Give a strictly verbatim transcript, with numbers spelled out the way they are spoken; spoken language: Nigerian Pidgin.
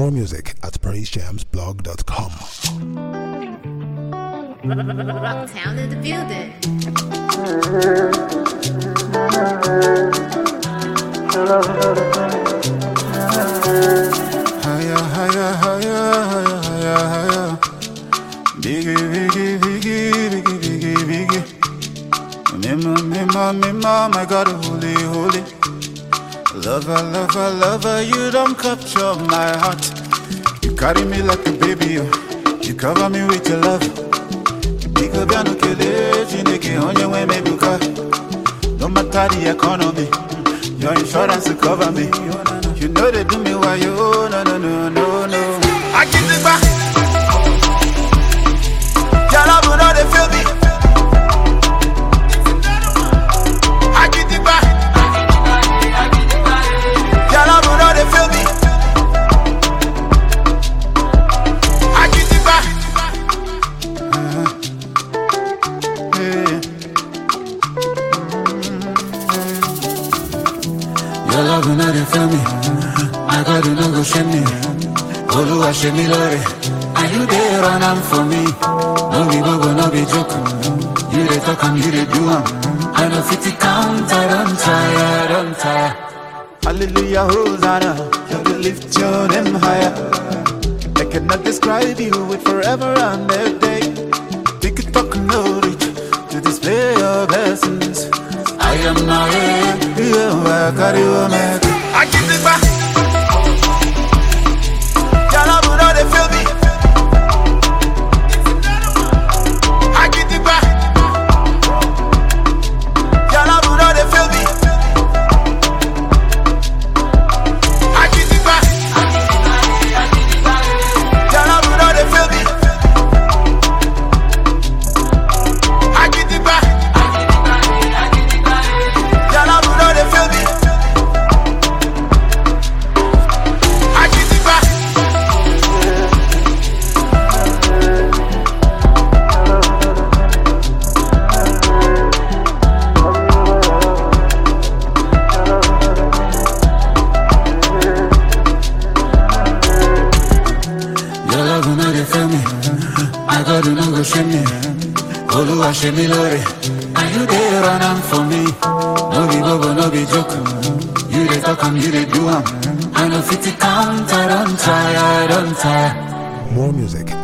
More music at praise jams blog dot com. Rocktown in the building. Higher, higher, higher, higher, higher, higher. Biggie, biggie, biggie, biggie, biggie, biggie. Mima, mima, mima, my God, holy, holy. Lover, lover, lover, you don't capture my heart. You carry me like a baby, oh. You cover me with your love. Biko biano kele, jineke onye we me buka. No matter the economy, your insurance will cover me. You know they do me why you, no, no, no, no, no. I give it back. Your love will not feel me. I give it back. Your love will not feel me. I give it back. Uh-huh. Yeah. Your love will not feel me. My God, you no go shame me. Oluwa shame me, Lord. And you there run am for me. No be bobo, no be joke. You dey talk am, you dey do am. I know fifty count, I don't tire, I don't tire. Hallelujah, Hosanna, you will lift your name higher. I cannot describe you with forever and a day. Take it talk no reach to display your blessings. I am not here, you are carry your man. I give it back. Your love will not feel me. I give it back. Your love will not feel me. I give it back. Your love will not feel me. I give it back. Your love will not feel me. I give it back. Your love will not feel me. My God will not go shame me. Oluwa shame me, Lord. And you there run am for me. No be bobo, no be joke. You dey talk am, you dey do am. I know fifty count, I don't tire, I don't tire. More music